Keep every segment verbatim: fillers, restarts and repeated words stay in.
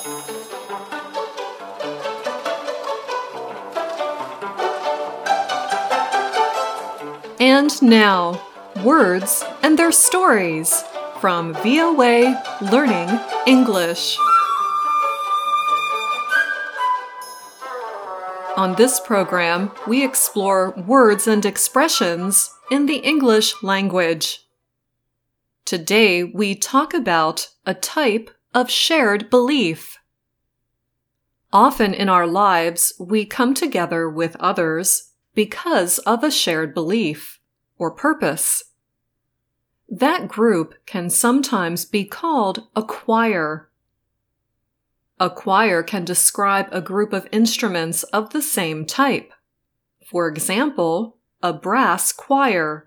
And now, words and their stories from V O A Learning English. On this program, we explore words and expressions in the English language. Today, we talk about a type of shared belief. Often in our lives, we come together with others because of a shared belief or purpose. That group can sometimes be called a choir. A choir can describe a group of instruments of the same type. For example, a brass choir.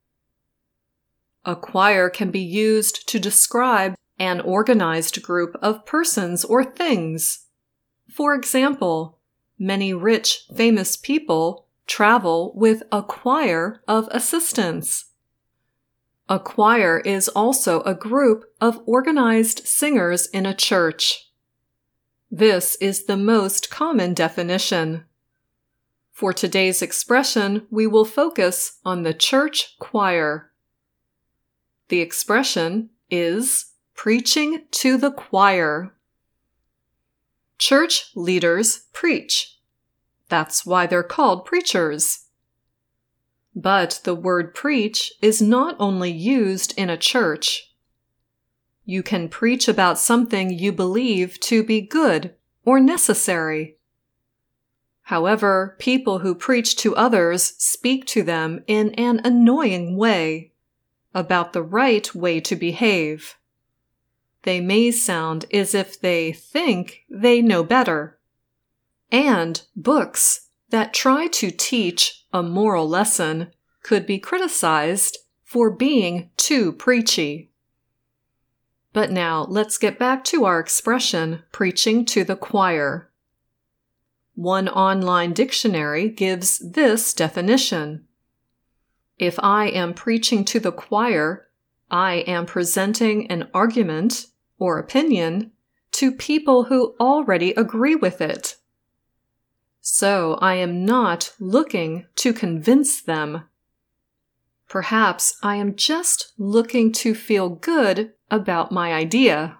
A choir can be used to describe an organized group of persons or things. For example, many rich, famous people travel with a choir of assistants. A choir is also a group of organized singers in a church. This is the most common definition. For today's expression, we will focus on the church choir. The expression is preaching to the choir. Church leaders preach. That's why they're called preachers. But the word preach is not only used in a church. You can preach about something you believe to be good or necessary. However, people who preach to others speak to them in an annoying way about the right way to behave. They may sound as if they think they know better. And books that try to teach a moral lesson could be criticized for being too preachy. But now let's get back to our expression, preaching to the choir. One online dictionary gives this definition. If I am preaching to the choir, I am presenting an argument or opinion to people who already agree with it. So I am not looking to convince them. Perhaps I am just looking to feel good about my idea.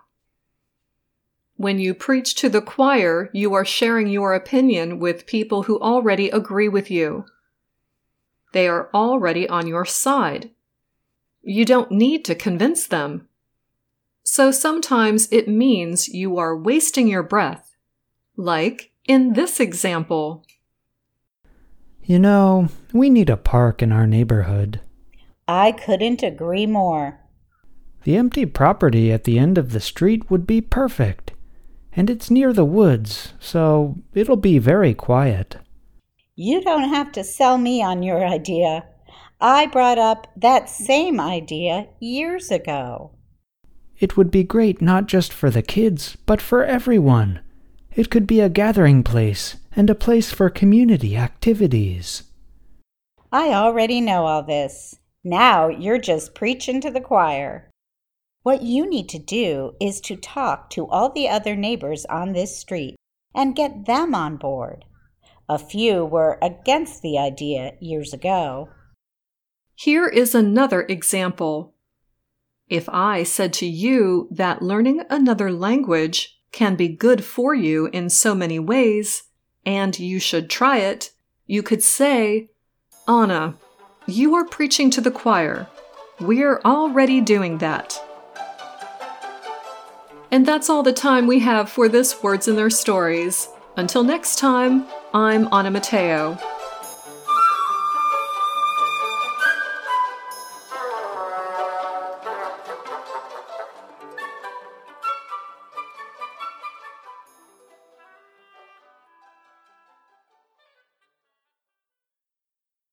When you preach to the choir, you are sharing your opinion with people who already agree with you. They are already on your side. You don't need to convince them. So sometimes it means you are wasting your breath, like in this example. You know, we need a park in our neighborhood. I couldn't agree more. The empty property at the end of the street would be perfect, and it's near the woods, so it'll be very quiet. You don't have to sell me on your idea. I brought up that same idea years ago. It would be great not just for the kids, but for everyone. It could be a gathering place and a place for community activities. I already know all this. Now you're just preaching to the choir. What you need to do is to talk to all the other neighbors on this street and get them on board. A few were against the idea years ago. Here is another example. If I said to you that learning another language can be good for you in so many ways, and you should try it, you could say, Anna, you are preaching to the choir. We're already doing that. And that's all the time we have for this Words and Their Stories. Until next time, I'm Anna Mateo.